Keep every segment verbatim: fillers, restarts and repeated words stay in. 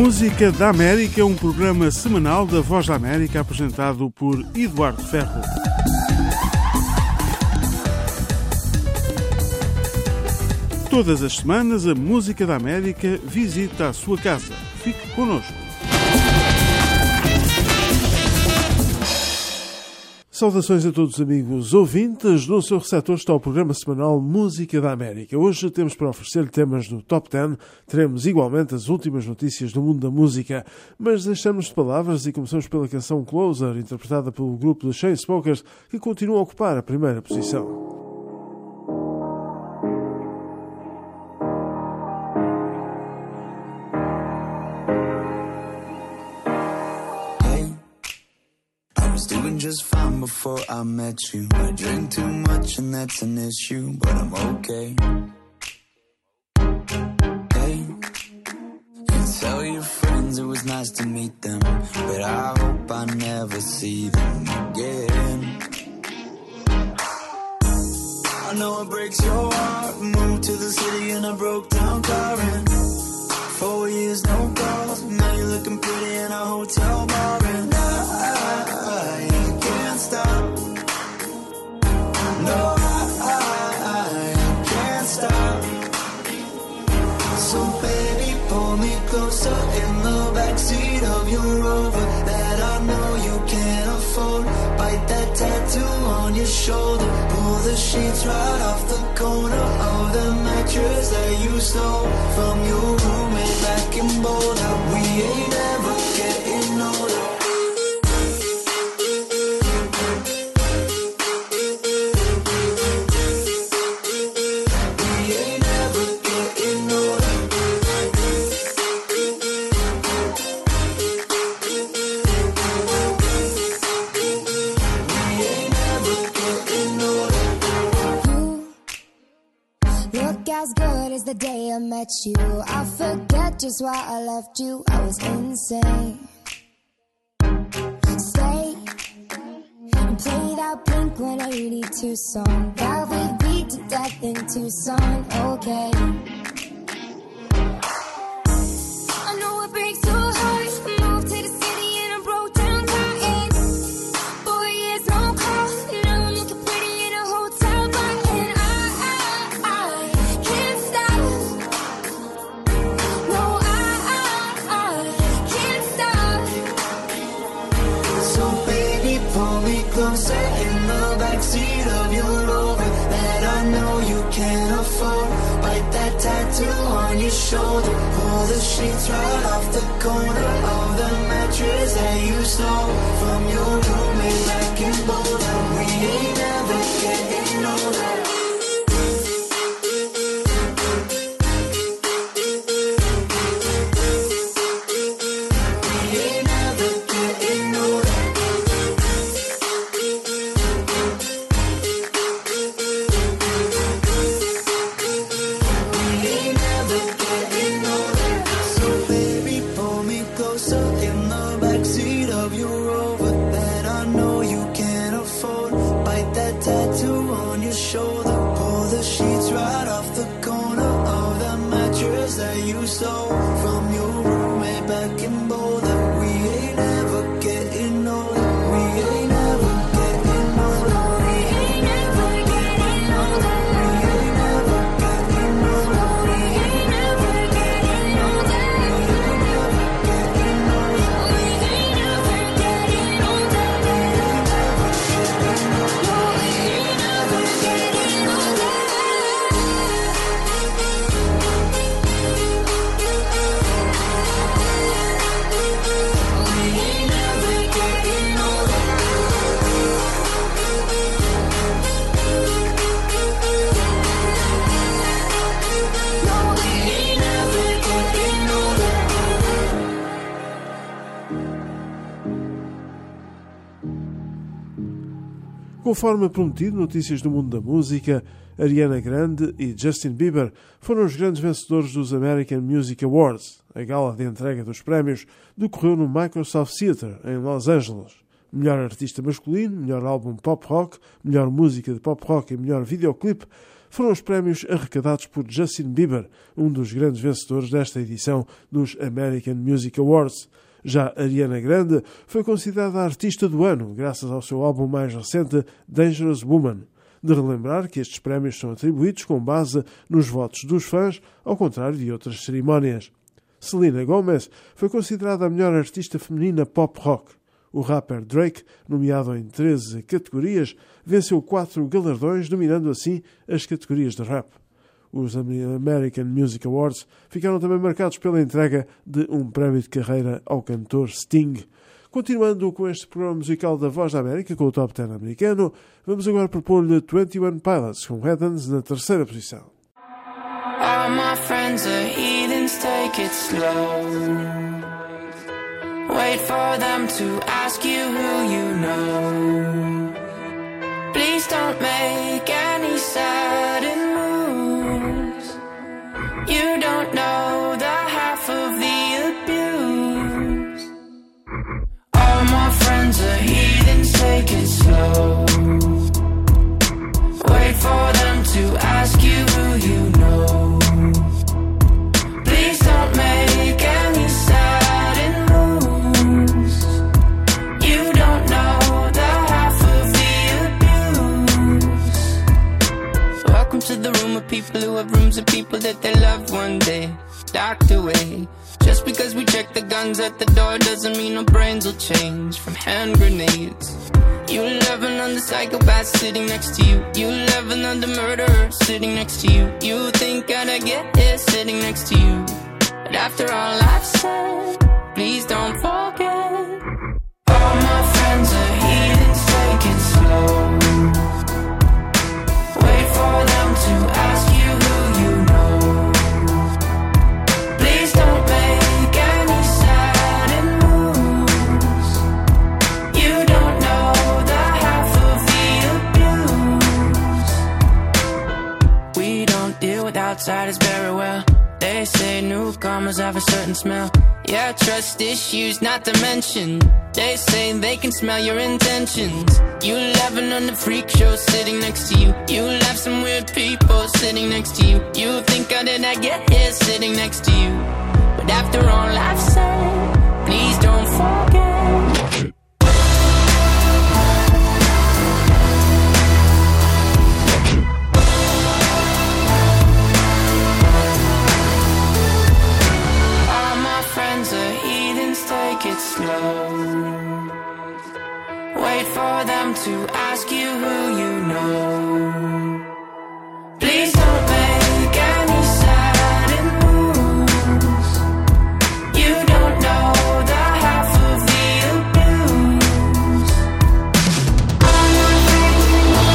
Música da América, um programa semanal da Voz da América apresentado por Eduardo Ferro. Todas as semanas a Música da América visita a sua casa. Fique connosco. Saudações a todos os amigos ouvintes. No seu receptor está o programa semanal Música da América. Hoje temos para oferecer temas do Top dez. Teremos igualmente as últimas notícias do mundo da música. Mas deixamos de palavras e começamos pela canção Closer, interpretada pelo grupo The Chainsmokers, que continua a ocupar a primeira posição. Just fine before I met you. I drink too much and that's an issue, but I'm okay. Hey, you tell your friends it was nice to meet them, but I hope I never see them again. I know it breaks your heart. Moved to the city in a broke down car and four years no calls. Now you're looking pretty in a hotel bar and I, I stop. No, I, I can't stop. So baby, pull me closer in the backseat of your Rover that I know you can't afford. Bite that tattoo on your shoulder. Pull the sheets right off the corner of the mattress that you stole from your roommate back in Boulder. We ain't ever getting older. The day I met you, I forget just why I left you. I was insane. Stay and play that Blink one eighty-two song that we beat to death in Tucson. Okay, I know it breaks your heart. Moved to the city and I broke down crying. Four years no call. Now I'm looking pretty in a hotel bar and I, I, I can't stop. No, I, I, I can't stop. So baby, pull me closer in the backseat of your Rover that I know you can't afford. Bite that tattoo on your shoulder. Pull the sheets right off the corner of the mattress that you stole from your roommate back in Boulder. We ain't ever getting older. Conforme prometido, notícias do mundo da música, Ariana Grande e Justin Bieber foram os grandes vencedores dos American Music Awards. A gala de entrega dos prémios decorreu no Microsoft Theatre, em Los Angeles. Melhor artista masculino, melhor álbum pop rock, melhor música de pop rock e melhor videoclipe foram os prémios arrecadados por Justin Bieber, um dos grandes vencedores desta edição dos American Music Awards. Já Ariana Grande foi considerada a artista do ano, graças ao seu álbum mais recente, Dangerous Woman. De relembrar que estes prémios são atribuídos com base nos votos dos fãs, ao contrário de outras cerimónias. Selena Gomez foi considerada a melhor artista feminina pop rock. O rapper Drake, nomeado em treze categorias, venceu quatro galardões, dominando assim as categorias de rap. Os American Music Awards ficaram também marcados pela entrega de um prémio de carreira ao cantor Sting. Continuando com este programa musical da Voz da América, com o Top dez americano, vamos agora propor-lhe twenty one Pilots com Heathens na terceira posição. All my friends are heathens, take it slow. Wait for them to ask you who you know. Please don't make any sudden moves. You don't know the half of the abuse. All my friends are heathens, take it slow. Wait for them to ask you who you know. Please don't make any sudden moves. You don't know the half of the abuse. Welcome to the room of people who have rooms of people that they loved one day docked away. Just because we check the guns at the door doesn't mean our brains will change from hand grenades. You love another psychopath sitting next to you. You love another murderer sitting next to you. You think I'd get here sitting next to you. But after all I've said, please don't forget. All my friends are heathens, take it slow. Wait for them to ask you who you know. Please don't make any sudden moves. You don't know the half of the abuse. We don't deal with outsiders very well. They say newcomers have a certain smell. Yeah, trust issues not to mention. They say they can smell your intentions. You laughing on the freak show sitting next to you. You laugh some weird people sitting next to you. You think how did I get here sitting next to you. But after all I've said, please don't forget. Take it slow. Wait for them to ask you who you know. Please don't make any sudden moves. You don't know the half of the abuse. All my friends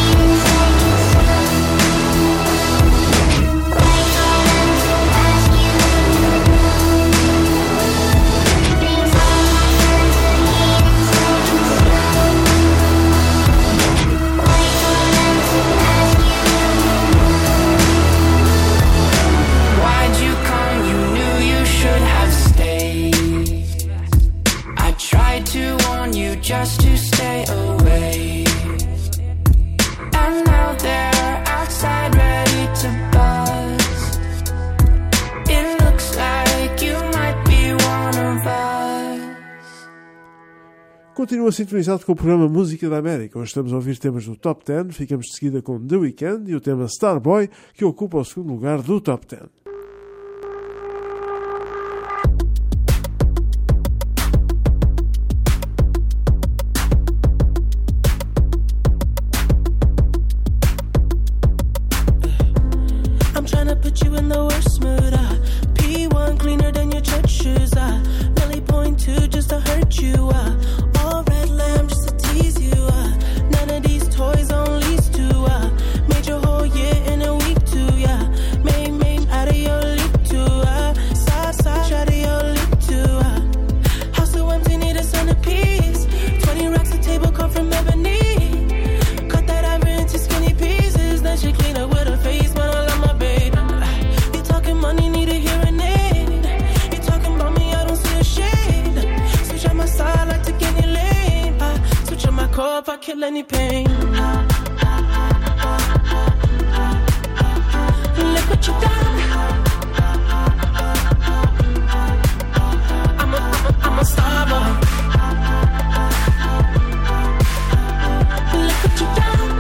just to stay away. And now they're outside ready to buzz. It looks like you might be one of us. Continua sintonizado com o programa Música da América. Hoje estamos a ouvir temas do Top dez. Ficamos de seguida com The Weeknd e o tema Starboy, que ocupa o segundo lugar do Top dez. Put you in the worst mood, uh. P one cleaner than your church shoes, uh. Really point two just to hurt you, uh. All red lamb just to tease you, uh. None of these toys on lease to, uh. Made your whole year in a week too, yeah. Made, made out of pain. Look what you done. I'm a, I'm a, I'm a star boy. Look what you done.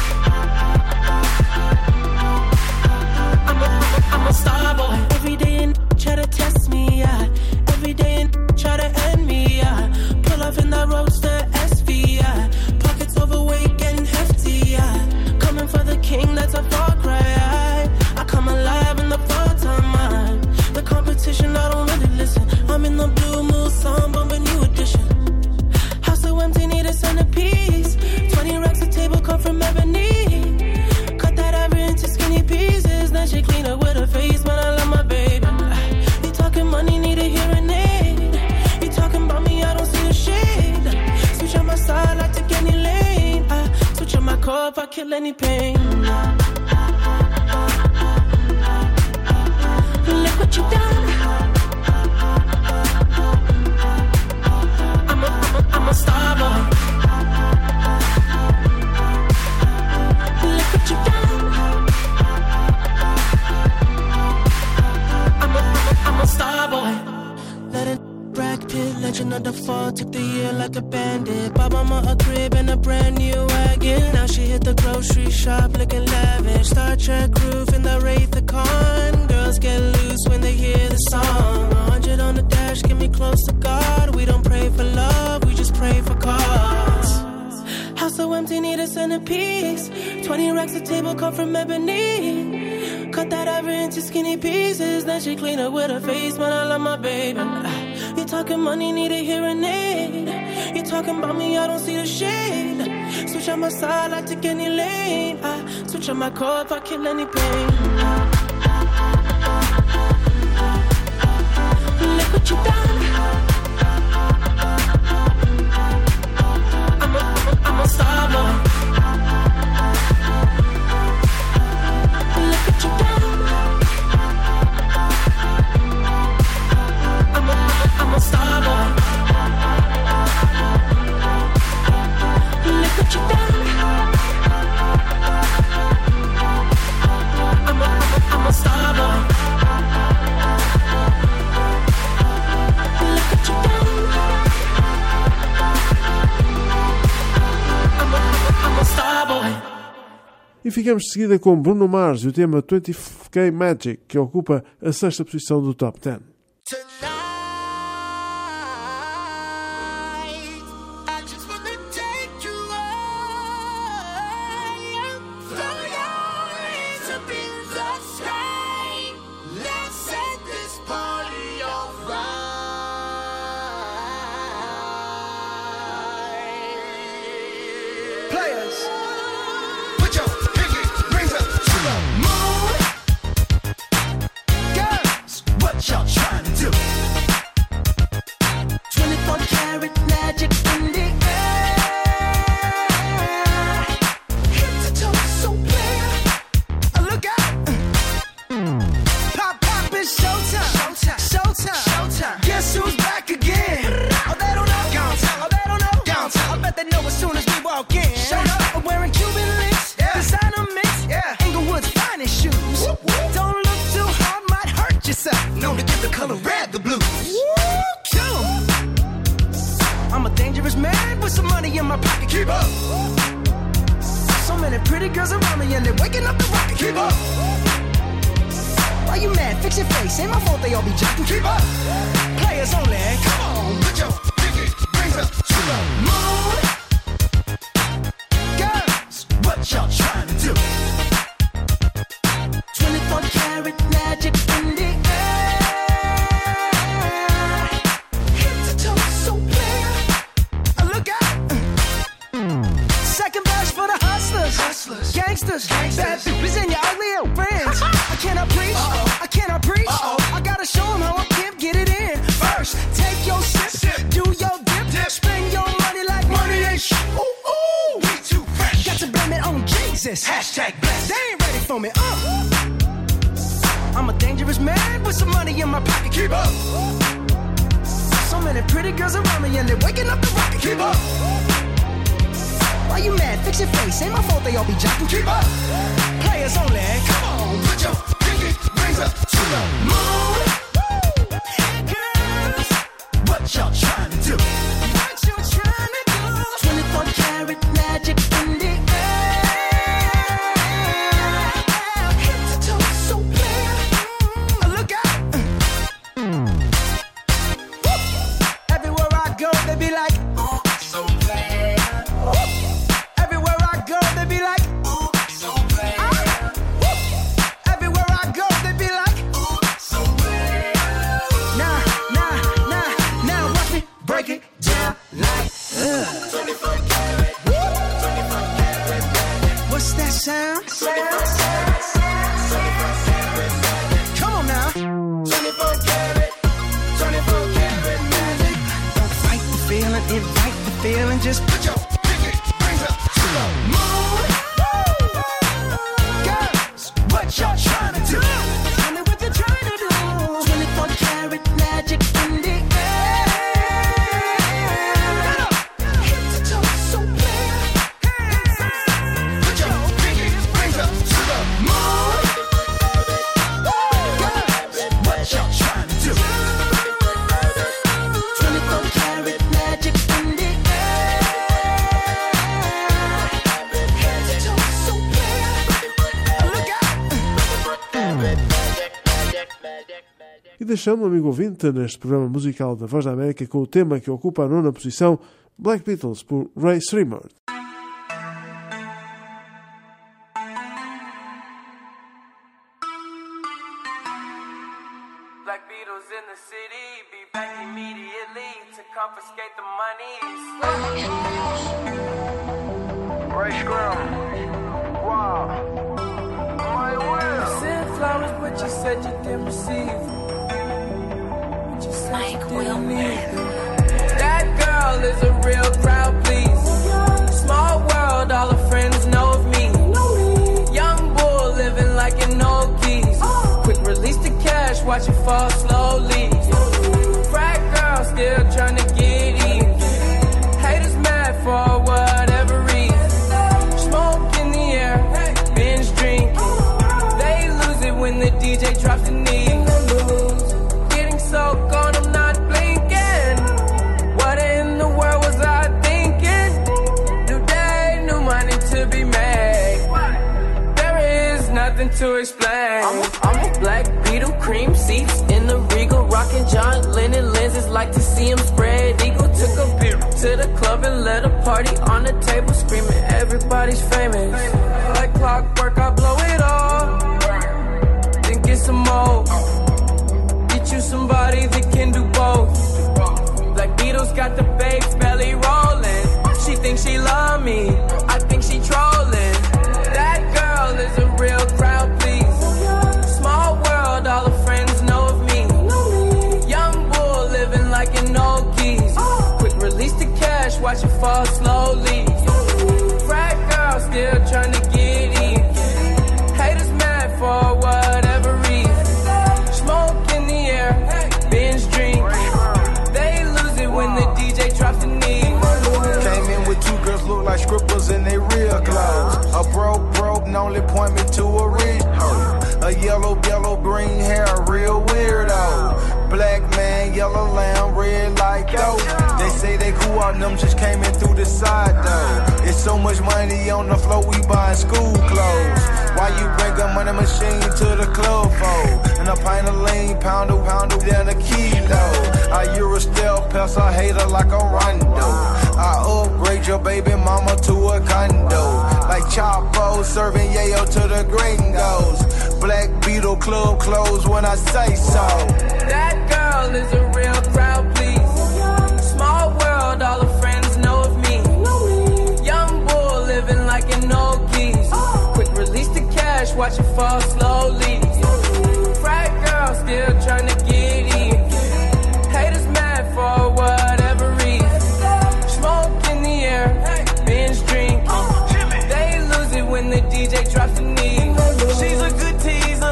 I'm a, I'm a, I'm a star boy. Every day and try to test me, yeah. Every day and try to end me, yeah. Pull off in the roadster S V, yeah. Pockets overweight, getting hefty, yeah. Coming for the king, that's a far cry. I, I come alive in the fall time, man. The competition, I don't really listen. I'm in the blue mood, song, bumping new edition. House so empty, need a centerpiece. Twenty racks a table come from ebony. Cut that ivory into skinny pieces. Then she clean up with her face, man, I love my baby. You talking money, need a hearing aid. You talking about me, I don't see a shade. Switch on my side, I take any lane. I switch on my core if I kill any pain. Look what you done. I'm a, I'm a, I'm a star boy. Look what you done. I'm a, I'm a, I'm a star boy. Let it Brad Pitt, legend of the fall, took the year like a bandit. Bought mama a crib and a brand new wagon. Now she hit the grocery shop looking lavish. Star Trek roof in the Wraith the Con. Girls get loose when they hear the song. one hundred on the dash, get me close to God. We don't pray for love, we just pray for cause. House so empty, need a centerpiece. Twenty racks a table come from ebony. Cut that ivory into skinny pieces. Then she clean up with her face, man, I love my baby. You talking money, need a hearing aid. You talking about me, I don't see the shade. Switch on my side, I take any lane. I switch on my core if I kill any pain. Look what you done. I'm a, I'm a, I'm a star boy. Look what you done. I'm a, I'm a, I'm a star boy. Look what you done. I'm a, I'm a, I'm a star boy. Look what you done. I'm a, I'm a, I'm a star boy. E ficamos de seguida com Bruno Mars e o tema vinte K Magic, que ocupa a sexta posição do Top dez. Tonight, I just wanna take you high. Throw your hands up in the sky. Let's set this party on fire. Players, put your pinky rings up to the moon. Girls, what y'all trying to do? twenty-four karat magic in the air. Head to toe, so clear. Uh, Look out! Pop, pop, it's showtime. Showtime. Showtime. Showtime. Guess who's back again? Oh, they don't know. Downtown. Oh, they don't know. Downtown. I bet they know as soon as we walk in. Showed up. I'm wearing Cuban links. Yeah. Designer mix. Yeah. Inglewood's finest shoes. Whoop, whoop. Don't look too hard, might hurt yourself. Known to give the color red the blues. Woo! Kill 'em. I'm a dangerous man with some money in my pocket. Keep up. So many pretty girls around me and they're waking up the rocket. Keep up. Why you mad? Fix your face. Ain't my fault they all be jocking. Keep up. Players only. Come on, put your pinky rings up to the moon. Girls, what y'all trying to do? twenty-four karat magic in the air. Head to toe, so clear. Uh, Look out. Second verse for the hustlers. Hustlers. Gangsters. Gangsters. Bad bitches and your ugly old friends. I cannot preach. Uh-oh. I cannot preach. Uh-oh. I gotta show them how I can get it in. First, take your sip. Sip. Do your dip. Dip. Spend your money like money ain't shit. Ooh, ooh. We too fresh. Got to blame it on Jesus. Hashtag blessed. They ain't ready for me. Uh. I'm a dangerous man with some money in my pocket. Keep up. So many pretty girls around me and they're waking up the rocket. Keep up. Why Why you mad? Fix your face. Ain't my fault they all be jocking. Keep up. Players only. Come on, put your pinky rings up to the moon. Girls, what y'all trying to do? What you trying to do? twenty-four karat magic in the air. Head to toe, so clear. Look out. Everywhere I go, they be like, ooh, so bad. Everywhere I go, they be like, ooh, so bad. Ah. Everywhere I go, they be like, ooh, so bad. Nah, nah, nah, now watch me break it down like, uh. twenty-four karat, twenty-four karat magic. What's that sound? Come on now. twenty-four karat, twenty-four karat magic. Don't fight the feeling, invite the feeling. Just put your pinky rings up to the moon. Girls, what y'all trying to do? Tell me what you're trying to do. twenty-four karat magic in the air. Head to toe, so clear. Put your pinky rings up to the moon. Girls, what y'all trying to do? twenty-four karat magic in the air. Head to toe, so clear. Look out. E deixamos, amigo ouvinte, neste programa musical da Voz da América com o tema que ocupa a nona posição, Black Beatles, por Ray Sremmurd. Black Beatles in the city, be back immediately to confiscate the monies. Ray Scrum, wow, my will. You sent flowers, but you said you didn't receive. But you said Mike you didn't need them. That girl is a real crowd, please. Small world, all her friends know of me. Young bull living like an old geese. Quick release the cash, watch it fall slowly. Frat girl still trying to get even. Haters mad for whatever reason. Smoke in the air, binge drinking. They lose it when the D J drops the knee. Getting so gone, I'm not blinking. What in the world was I thinking? New day, new money to be made. There is nothing to explain. I'm a, I'm a black Beetle, cream seats in the Regal, rocking John Lennon lenses, like to see him spread eagle. Took a beer to the club and let a party on the table, screaming everybody's famous. Like clockwork, I blow it all, then get some more. Get you somebody that can do both. Black Beatles got the babes belly rolling. She thinks she love me, I think she trolling. That girl is a real crowd, please. Small world, all her friends know of me. Young bull living like an old geese. Quick release the cash, watch it fall slowly. Frat girl still trying to get in. Haters mad for whatever reason. Smoke in the air, binge drink. They lose it when the D J drops the knee. Came in with two girls look like scribbles in they real clothes. A broke, broke, only point me to a rich hoe. A yellow, yellow, green hair, real weirdo. Black man, yellow lamb, red like dope. They say they cool on them, just came in through the side though. It's so much money on the floor, we buying school clothes. Why you bring a money machine to the club for? And a pint of lean, pound a pound down a kilo. I Euro style pass, I hate her like a rondo. I upgrade your baby mama to a condo. Like Chapo serving yayo to the gringos. Black Beetle club clothes when I say so. That girl is a real crowd, please. Small world, all her friends know of me. Young bull living like an old geese. Quick release the cash, watch it fall slowly. Frat girl still trying to get in. Haters mad for whatever reason. Smoke in the air, binge drink. They lose it when the D J drops the knee. She's a good teaser,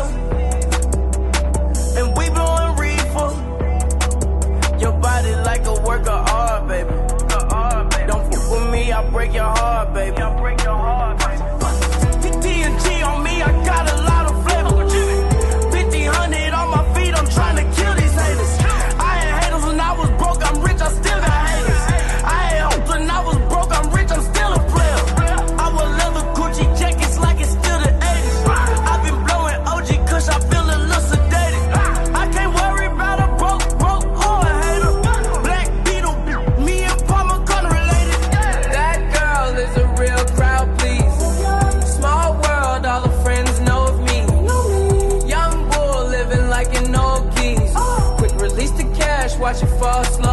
and we blowing reefer. Your body like a work of art, baby. Don't fuck with me, I'll break your heart, baby. fall asleep.